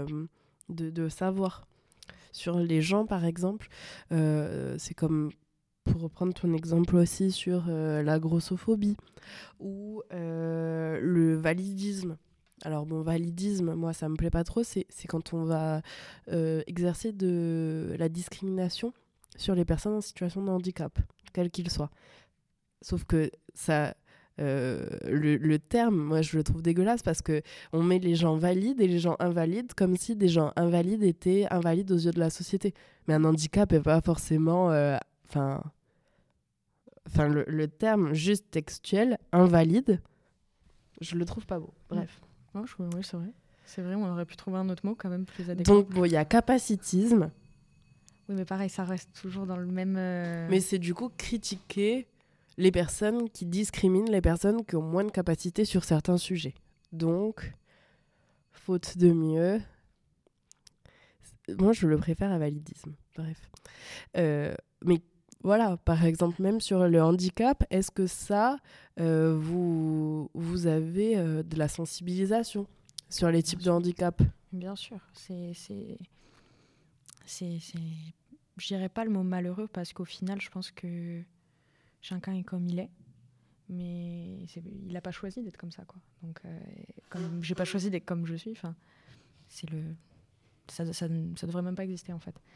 de savoir. Sur les gens, par exemple, c'est comme, pour reprendre ton exemple aussi, sur la grossophobie ou le validisme. Alors bon, validisme, moi, ça me plaît pas trop, c'est quand on va exercer de la discrimination sur les personnes en situation de handicap, quel qu'il soit. Sauf que ça... le terme, moi je le trouve dégueulasse parce que on met les gens valides et les gens invalides comme si des gens invalides étaient invalides aux yeux de la société. Mais un handicap n'est pas forcément... le terme juste textuel, invalide, je le trouve pas beau. Bref. Oui, c'est vrai. C'est vrai, on aurait pu trouver un autre mot quand même plus adéquat. Donc bon, il y a capacitisme. Oui, mais pareil, ça reste toujours dans le même... Mais c'est du coup critiquer les personnes qui discriminent les personnes qui ont moins de capacité sur certains sujets. Donc, faute de mieux, moi je le préfère à validisme. Bref. Mais voilà, par exemple, même sur le handicap, est-ce que ça, vous avez de la sensibilisation sur les types de handicap ? Bien sûr. Je dirais pas le mot malheureux parce qu'au final, je pense que chacun est comme il est, mais il n'a pas choisi d'être comme ça, quoi. Donc, comme j'ai pas choisi d'être comme je suis, ça devrait même pas exister, en fait.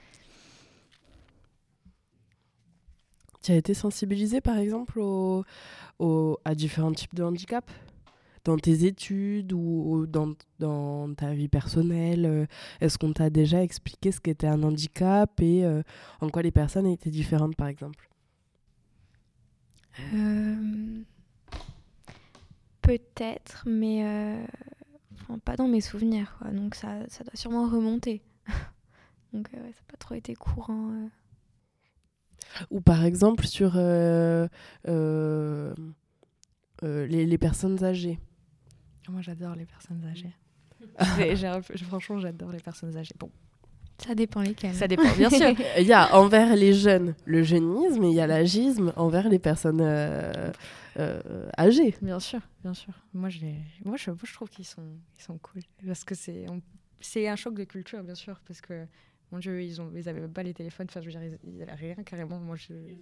Tu as été sensibilisée, par exemple, à différents types de handicap dans tes études ou dans ta vie personnelle? Est-ce qu'on t'a déjà expliqué ce qu'était un handicap et en quoi les personnes étaient différentes, par exemple? Peut-être, mais pas dans mes souvenirs, quoi. Donc ça doit sûrement remonter. Donc ça n'a pas trop été courant. Ou par exemple sur les personnes âgées. Moi, j'adore les personnes âgées. Franchement, j'adore les personnes âgées. Bon. Ça dépend lesquelles. Ça dépend, bien sûr. Il y a envers les jeunes le jeunisme et il y a l'agisme envers les personnes âgées. Bien sûr, bien sûr. Moi, je trouve qu'ils sont cool. Parce que c'est un choc de culture, bien sûr. Parce que, mon Dieu, ils avaient même pas les téléphones. Enfin, je veux dire, ils n'avaient rien, carrément. Moi,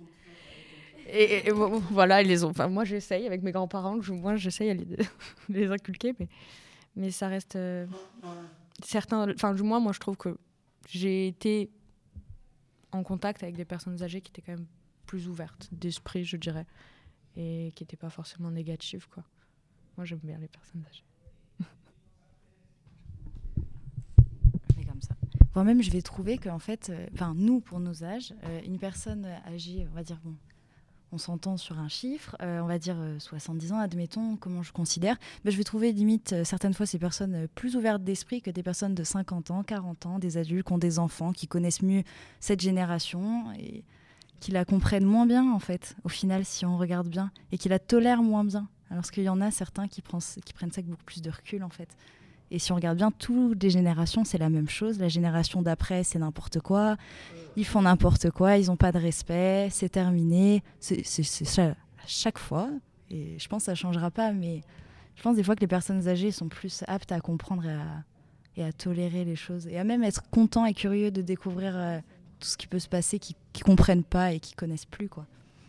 Et voilà, ils les ont. Enfin, moi, j'essaye avec mes grands-parents. Moi, j'essaye de les inculquer. Mais ça reste... certains... Enfin, du moins, moi, je trouve que j'ai été en contact avec des personnes âgées qui étaient quand même plus ouvertes d'esprit, je dirais, et qui n'étaient pas forcément négatives, quoi. Moi, j'aime bien les personnes âgées. Mais comme ça. Moi-même, je vais trouver qu'en fait, nous, pour nos âges, une personne âgée, on va dire, bon, on s'entend sur un chiffre, on va dire 70 ans, admettons, comment je considère, je vais trouver limite certaines fois ces personnes plus ouvertes d'esprit que des personnes de 50 ans, 40 ans, des adultes qui ont des enfants, qui connaissent mieux cette génération. Et qui la comprennent moins bien, en fait, au final, si on regarde bien, et qui la tolèrent moins bien. Alors qu'il y en a certains qui prennent ça avec beaucoup plus de recul, en fait. Et si on regarde bien, toutes les générations, c'est la même chose. La génération d'après, c'est n'importe quoi. Ils font n'importe quoi, ils n'ont pas de respect, c'est terminé. C'est ça à chaque fois. Et je pense que ça ne changera pas, mais je pense des fois que les personnes âgées sont plus aptes à comprendre et à tolérer les choses. Et à même être contents et curieux de découvrir tout ce qui peut se passer, qui ne comprennent pas et qui ne connaissent plus, quoi.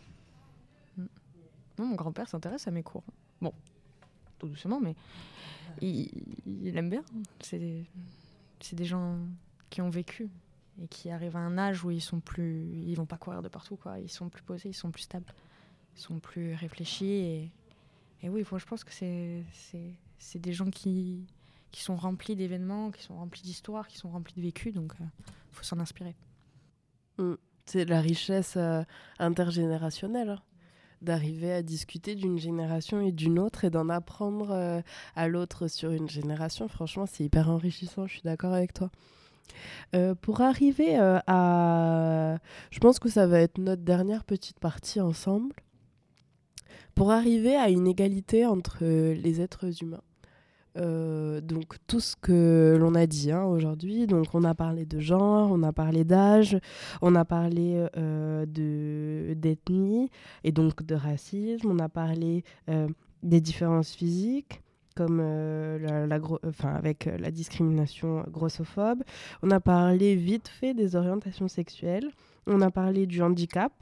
Non, mon grand-père s'intéresse à mes cours. Bon, tout doucement, mais il aime bien. C'est des gens qui ont vécu et qui arrivent à un âge où ils vont pas courir de partout, quoi. Ils sont plus posés, ils sont plus stables, ils sont plus réfléchis. Et oui, je pense que c'est des gens qui sont remplis d'événements, qui sont remplis d'histoires, qui sont remplis de vécu, donc faut s'en inspirer. C'est la richesse intergénérationnelle, hein, d'arriver à discuter d'une génération et d'une autre et d'en apprendre à l'autre sur une génération. Franchement, c'est hyper enrichissant, je suis d'accord avec toi. Pour arriver à... Je pense que ça va être notre dernière petite partie ensemble. Pour arriver à une égalité entre les êtres humains. Donc tout ce que l'on a dit aujourd'hui, donc on a parlé de genre, on a parlé d'âge, on a parlé d'ethnie et donc de racisme, on a parlé des différences physiques comme avec la discrimination grossophobe, on a parlé vite fait des orientations sexuelles, on a parlé du handicap.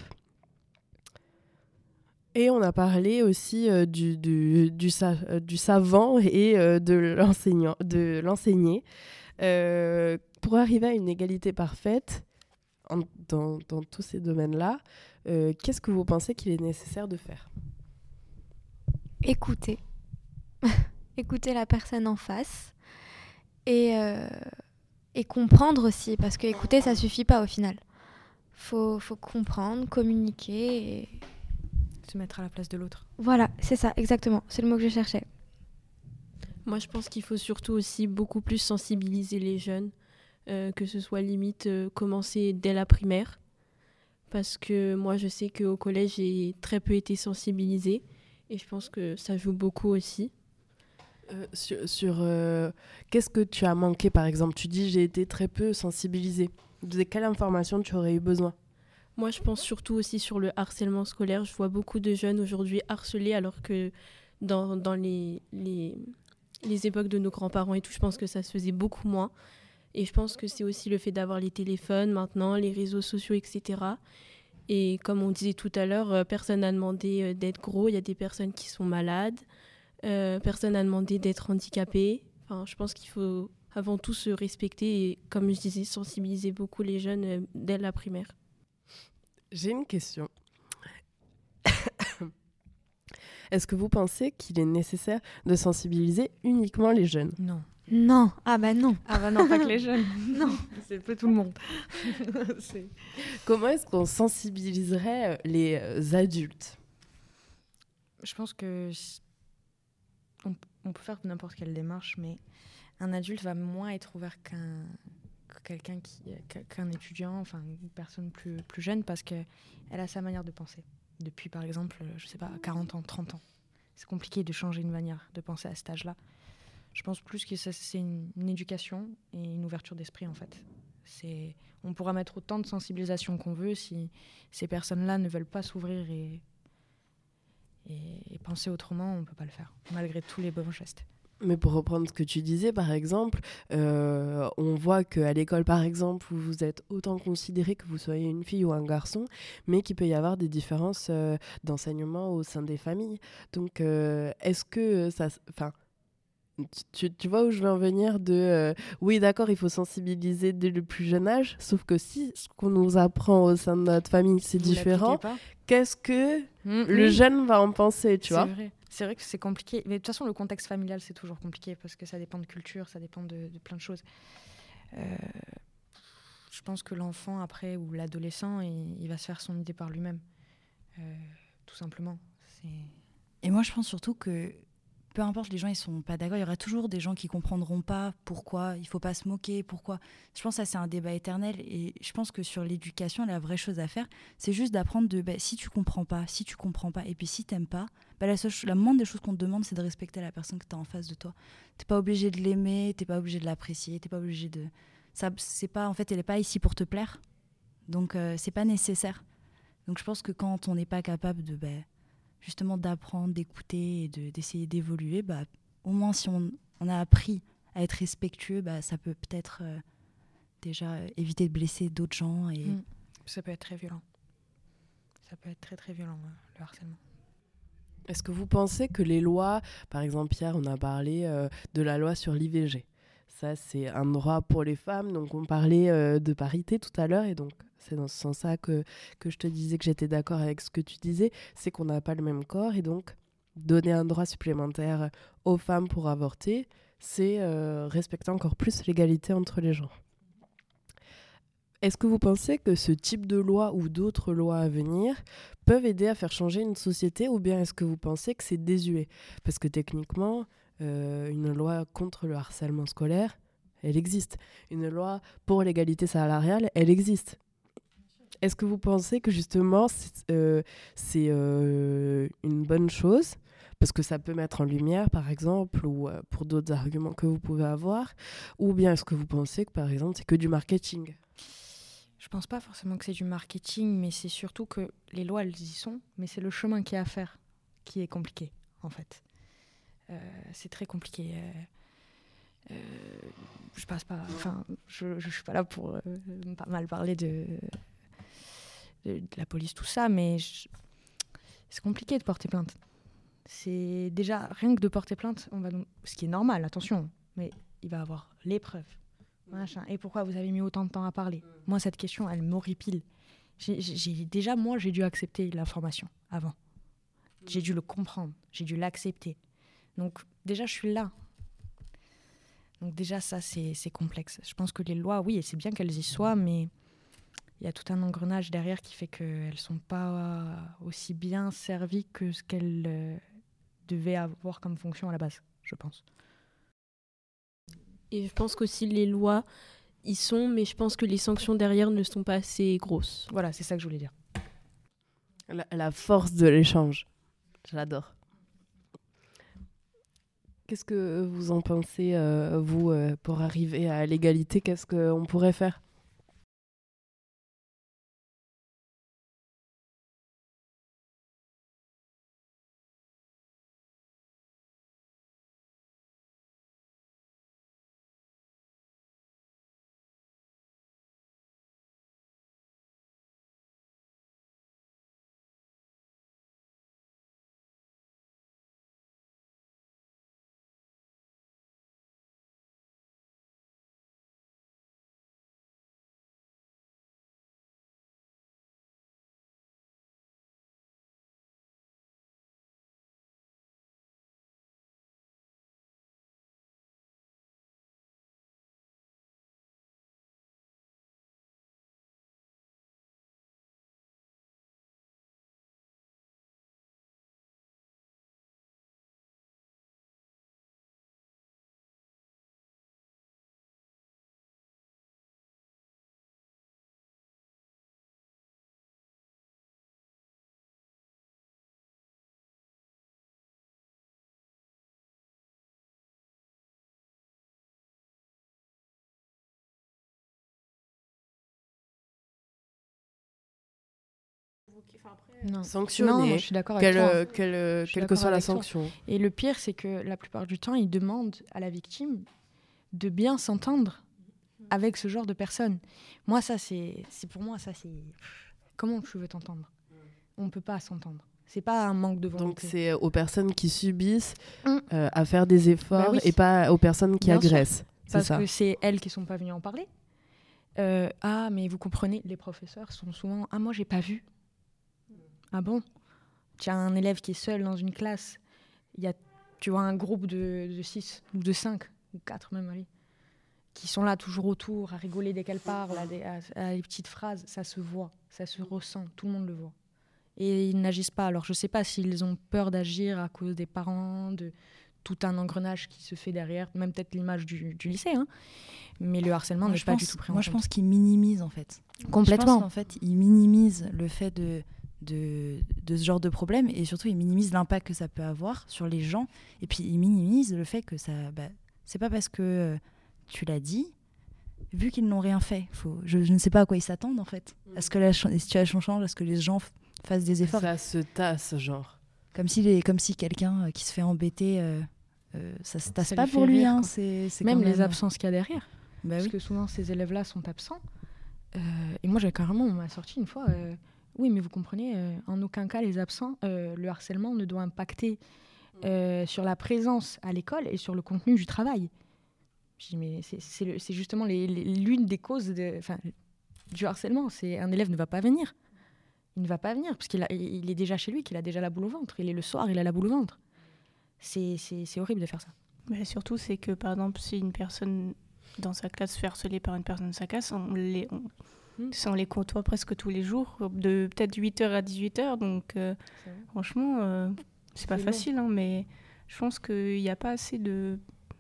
Et on a parlé aussi du savant et de l'enseigné. Pour arriver à une égalité parfaite dans tous ces domaines-là, qu'est-ce que vous pensez qu'il est nécessaire de faire ? Écouter. Écouter la personne en face. Et comprendre aussi, parce que écouter, ça suffit pas au final. Faut comprendre, communiquer et... Se mettre à la place de l'autre. Voilà, c'est ça, exactement. C'est le mot que je cherchais. Moi, je pense qu'il faut surtout aussi beaucoup plus sensibiliser les jeunes, que ce soit limite commencer dès la primaire. Parce que moi, je sais qu'au collège, j'ai très peu été sensibilisée. Et je pense que ça joue beaucoup aussi. Qu'est-ce que tu as manqué, par exemple ? Tu dis j'ai été très peu sensibilisée. De quelle information tu aurais eu besoin ? Moi, je pense surtout aussi sur le harcèlement scolaire. Je vois beaucoup de jeunes aujourd'hui harcelés alors que dans les époques de nos grands-parents et tout, je pense que ça se faisait beaucoup moins. Et je pense que c'est aussi le fait d'avoir les téléphones maintenant, les réseaux sociaux, etc. Et comme on disait tout à l'heure, personne n'a demandé d'être gros. Il y a des personnes qui sont malades. Personne n'a demandé d'être handicapé. Enfin, je pense qu'il faut avant tout se respecter et, comme je disais, sensibiliser beaucoup les jeunes dès la primaire. J'ai une question. Est-ce que vous pensez qu'il est nécessaire de sensibiliser uniquement les jeunes ? Non. Non. Ah bah non. Ah bah non, pas que les jeunes. Non. C'est pas tout le monde. Comment est-ce qu'on sensibiliserait les adultes ? Je pense que on peut faire n'importe quelle démarche, mais un adulte va moins être ouvert qu'un étudiant, enfin une personne plus jeune, parce qu'elle a sa manière de penser. Depuis, par exemple, je sais pas, 40 ans, 30 ans. C'est compliqué de changer une manière de penser à cet âge-là. Je pense plus que c'est une éducation et une ouverture d'esprit, en fait. On pourra mettre autant de sensibilisation qu'on veut, si ces personnes-là ne veulent pas s'ouvrir et penser autrement, on ne peut pas le faire, malgré tous les bons gestes. Mais pour reprendre ce que tu disais, par exemple, on voit qu'à l'école, par exemple, où vous êtes autant considéré que vous soyez une fille ou un garçon, mais qu'il peut y avoir des différences d'enseignement au sein des familles. Donc, est-ce que ça... Enfin, tu vois où je veux en venir oui, d'accord, il faut sensibiliser dès le plus jeune âge, sauf que si ce qu'on nous apprend au sein de notre famille, c'est différent, qu'est-ce que le jeune va en penser, tu vois ? C'est vrai que c'est compliqué. Mais de toute façon, le contexte familial, c'est toujours compliqué parce que ça dépend de culture, ça dépend de plein de choses. Je pense que l'enfant, après, ou l'adolescent, il va se faire son idée par lui-même. Tout simplement. Et moi, je pense surtout que peu importe, les gens ils sont pas d'accord, il y aura toujours des gens qui comprendront pas pourquoi, il faut pas se moquer, pourquoi. Je pense que ça c'est un débat éternel et je pense que sur l'éducation, la vraie chose à faire, c'est juste d'apprendre si tu comprends pas, et puis si t'aimes pas, la moindre des choses qu'on te demande c'est de respecter la personne que tu as en face de toi. T'es pas obligé de l'aimer, t'es pas obligé de l'apprécier, t'es pas obligé de... Ça, c'est pas, en fait, elle est pas ici pour te plaire, donc c'est pas nécessaire. Donc je pense que quand on n'est pas capable de... justement d'apprendre, d'écouter et d'essayer d'évoluer, au moins si on a appris à être respectueux, ça peut peut-être déjà éviter de blesser d'autres gens. Et... Ça peut être très violent. Ça peut être très très violent, le harcèlement. Est-ce que vous pensez que les lois, par exemple Pierre, on a parlé de la loi sur l'IVG. Ça c'est un droit pour les femmes, donc on parlait de parité tout à l'heure et donc c'est dans ce sens-là que je te disais que j'étais d'accord avec ce que tu disais, c'est qu'on n'a pas le même corps et donc donner un droit supplémentaire aux femmes pour avorter, c'est respecter encore plus l'égalité entre les genres. Est-ce que vous pensez que ce type de loi ou d'autres lois à venir peuvent aider à faire changer une société ou bien est-ce que vous pensez que c'est désuet ? Parce que techniquement, une loi contre le harcèlement scolaire, elle existe. Une loi pour l'égalité salariale, elle existe. Est-ce que vous pensez que justement c'est une bonne chose parce que ça peut mettre en lumière, par exemple, ou pour d'autres arguments que vous pouvez avoir, ou bien est-ce que vous pensez que, par exemple, c'est que du marketing ? Je pense pas forcément que c'est du marketing, mais c'est surtout que les lois, elles y sont, mais c'est le chemin qu'il y a à faire qui est compliqué, en fait. C'est très compliqué. Je passe pas... Enfin, je suis pas là pour pas mal parler de la police, tout ça, mais c'est compliqué de porter plainte. C'est déjà, rien que de porter plainte, ce qui est normal, attention, mais il va avoir les preuves. Machin. Et pourquoi vous avez mis autant de temps à parler ? Moi, cette question, elle m'horripile. Déjà, moi, j'ai dû accepter l'information avant. J'ai dû le comprendre, j'ai dû l'accepter. Donc, déjà, je suis là. Donc, déjà, ça, c'est complexe. Je pense que les lois, oui, et c'est bien qu'elles y soient, mais il y a tout un engrenage derrière qui fait qu'elles ne sont pas aussi bien servies que ce qu'elles devaient avoir comme fonction à la base, je pense. Et je pense qu'aussi les lois y sont, mais je pense que les sanctions derrière ne sont pas assez grosses. Voilà, c'est ça que je voulais dire. La force de l'échange. J'adore. Qu'est-ce que vous en pensez, vous, pour arriver à l'égalité ? Qu'est-ce qu'on pourrait faire ? Non. Sanctionner, Non, je suis d'accord avec toi. quelle que soit la sanction. Et le pire, c'est que la plupart du temps, ils demandent à la victime de bien s'entendre avec ce genre de personnes. Moi, ça, c'est pour moi, ça, c'est... Comment tu veux t'entendre ? On ne peut pas s'entendre. C'est pas un manque de volonté. Donc c'est aux personnes qui subissent à faire des efforts et pas aux personnes qui bien agressent. Sûr. C'est Parce ça. que c'est elles qui sont pas venues en parler. Mais vous comprenez, les professeurs sont souvent « Ah, moi, j'ai pas vu. » Ah bon ? Tu as un élève qui est seul dans une classe, tu vois un groupe de 6 ou de 5 ou 4 même, allez, qui sont là toujours autour, à rigoler dès qu'elle parle, à les petites phrases, ça se voit, ça se ressent, tout le monde le voit. Et ils n'agissent pas. Alors je sais pas s'ils ont peur d'agir à cause des parents, de tout un engrenage qui se fait derrière, même peut-être l'image du lycée, hein. Mais le harcèlement n'est pas du tout pris en compte. Moi, je pense qu'ils minimisent, en fait. Complètement. Je pense qu'en fait, ils minimisent le fait de ce genre de problème, et surtout, ils minimisent l'impact que ça peut avoir sur les gens. Et puis, ils minimisent le fait que ça... c'est pas parce que tu l'as dit, vu qu'ils n'ont rien fait. Je ne sais pas à quoi ils s'attendent, en fait. À ce que la situation change, à ce que les gens fassent des efforts. Ça se tasse, genre. Comme si quelqu'un qui se fait embêter, ça se tasse Ça pas lui pour fait lui. rire, Hein, quoi. c'est Même quand les même... absences qu'il y a derrière. Parce oui. que souvent, ces élèves-là sont absents. Et moi, on m'a sorti une fois... oui, mais vous comprenez, en aucun cas, les absents, le harcèlement ne doit impacter sur la présence à l'école et sur le contenu du travail. Je dis, mais c'est justement l'une des causes du harcèlement. C'est un élève ne va pas venir. Il ne va pas venir parce qu'il est déjà chez lui, qu'il a déjà la boule au ventre. Il est le soir, il a la boule au ventre. C'est horrible de faire ça. Mais surtout, c'est que, par exemple, si une personne dans sa classe se fait harceler par une personne de sa classe, on les côtoie presque tous les jours, de peut-être 8h à 18h. Donc, franchement, c'est pas facile, hein, mais je pense qu'il n'y a pas assez de...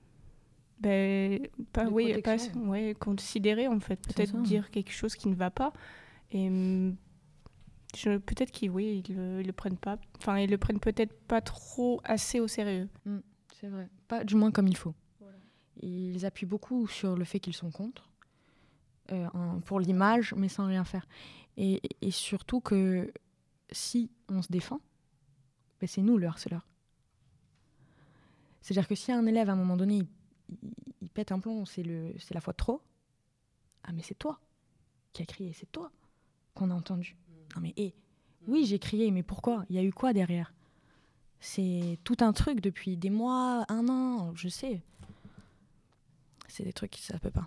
considérer, en fait. Peut-être dire quelque chose qui ne va pas. Et peut-être qu'ils le prennent pas. Enfin, ils le prennent peut-être pas trop assez au sérieux. C'est vrai. Pas du moins comme il faut. Voilà. Ils appuient beaucoup sur le fait qu'ils sont contre. Pour l'image, mais sans rien faire. Et surtout que si on se défend, c'est nous le harceleur. C'est-à-dire que si un élève, à un moment donné, il pète un plomb, c'est la fois de trop, ah mais c'est toi qui as crié, c'est toi qu'on a entendu. Non mais oui, j'ai crié, mais pourquoi ? Il y a eu quoi derrière ? C'est tout un truc depuis des mois, 1 an, je sais. C'est des trucs qui ça peut pas.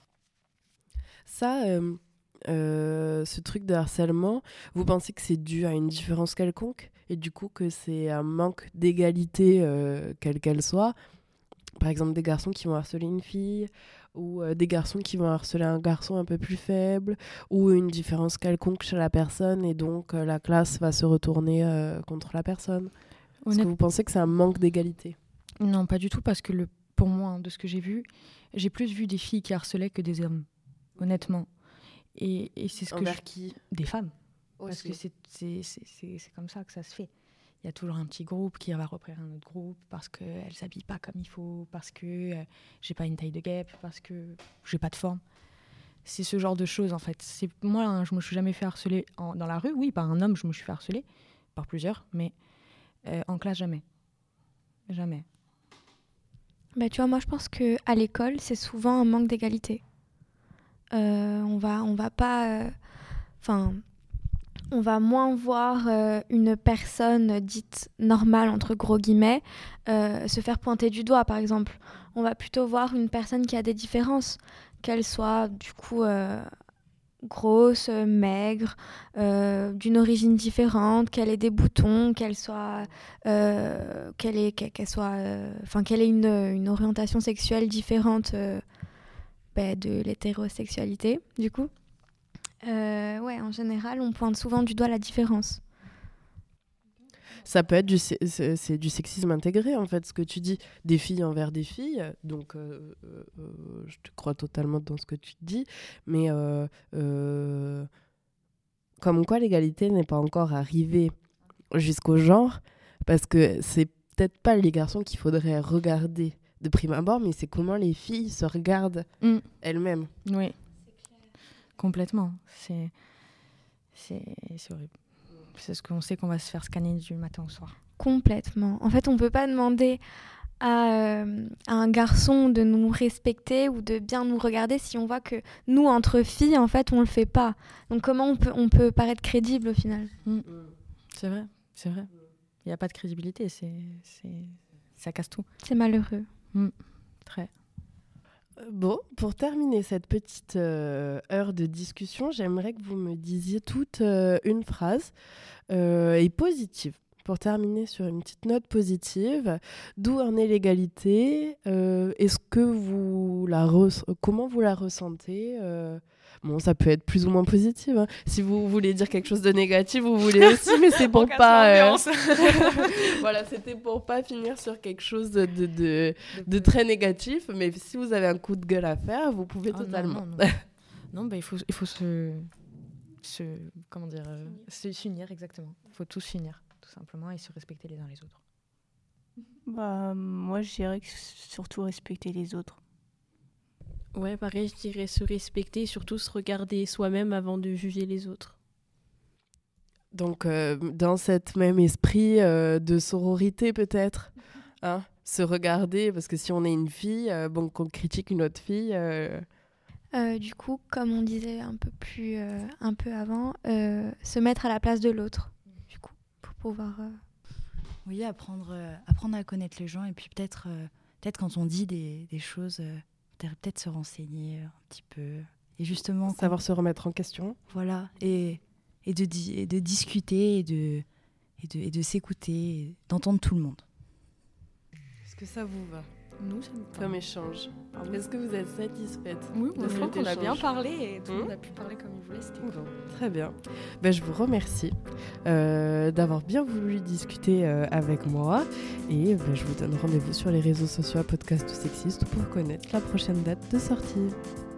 Ça, ce truc de harcèlement, vous pensez que c'est dû à une différence quelconque et du coup que c'est un manque d'égalité quelle qu'elle soit ? Par exemple, des garçons qui vont harceler une fille ou des garçons qui vont harceler un garçon un peu plus faible ou une différence quelconque chez la personne et donc la classe va se retourner contre la personne. Est-ce que vous pensez que c'est un manque d'égalité ? Non, pas du tout, parce que pour moi, de ce que j'ai vu, j'ai plus vu des filles qui harcelaient que des hommes, honnêtement. Et c'est ce Envers qui ? Des femmes. Aussi. Parce que c'est comme ça que ça se fait. Il y a toujours un petit groupe qui va repérer un autre groupe parce qu'elle ne s'habille pas comme il faut, parce que j'ai pas une taille de guêpe, parce que j'ai pas de forme. C'est ce genre de choses, en fait. Moi, je me suis jamais fait harceler dans la rue. Oui, par un homme, je me suis fait harceler, par plusieurs, mais en classe, jamais. Jamais. Tu vois, moi, je pense qu'à l'école, c'est souvent un manque d'égalité. On va pas... on va moins voir une personne dite normale, entre gros guillemets, se faire pointer du doigt, par exemple. On va plutôt voir une personne qui a des différences, qu'elle soit, du coup, grosse, maigre, d'une origine différente, qu'elle ait des boutons, qu'elle ait une orientation sexuelle différente de l'hétérosexualité, du coup. En général, on pointe souvent du doigt la différence. Ça peut être c'est du sexisme intégré, en fait, ce que tu dis, des filles envers des filles. Donc, je te crois totalement dans ce que tu dis. Mais comme quoi l'égalité n'est pas encore arrivée jusqu'au genre, parce que c'est peut-être pas les garçons qu'il faudrait regarder de prime abord, mais c'est comment les filles se regardent elles-mêmes. Oui. Complètement. C'est horrible. C'est ce qu'on sait qu'on va se faire scanner du matin au soir. Complètement. En fait, on ne peut pas demander à un garçon de nous respecter ou de bien nous regarder si on voit que nous, entre filles, en fait, on ne le fait pas. Donc comment on peut paraître crédible au final ? C'est vrai. Il n'y a pas de crédibilité. Ça casse tout. C'est malheureux. Très. Bon, pour terminer cette petite heure de discussion, j'aimerais que vous me disiez toute une phrase et positive. Pour terminer sur une petite note positive, d'où en est l'égalité ? Est-ce que comment vous la ressentez ? Bon, ça peut être plus ou moins positif. Hein. Si vous voulez dire quelque chose de négatif, vous voulez aussi, mais c'est pour pas... voilà, c'était pour pas finir sur quelque chose de très négatif. Mais si vous avez un coup de gueule à faire, vous pouvez totalement. Non, bah, il faut s'unir, exactement. Il faut tous s'unir, tout simplement, et se respecter les uns les autres. Bah, moi, je dirais que surtout respecter les autres. Ouais, pareil, je dirais se respecter et surtout se regarder soi-même avant de juger les autres. Donc, dans cet même esprit de sororité, peut-être, hein, se regarder, parce que si on est une fille, qu'on critique une autre fille... Du coup, comme on disait un peu avant, se mettre à la place de l'autre, du coup, pour pouvoir... Oui, apprendre à connaître les gens et puis peut-être quand on dit des choses, peut-être se renseigner un petit peu. Et justement... Savoir se remettre en question. Voilà, et de discuter et de s'écouter, d'entendre tout le monde. Est-ce que ça vous va ? Nous, ça nous va. Comme échange. Est-ce que vous êtes satisfaite Oui, de je cet crois qu'on a bien échange parlé et tout le monde a pu parler comme il voulait. C'était cool. Très bien. Je vous remercie d'avoir bien voulu discuter avec moi. Et je vous donne rendez-vous sur les réseaux sociaux à Podcast ou Sexiste pour connaître la prochaine date de sortie.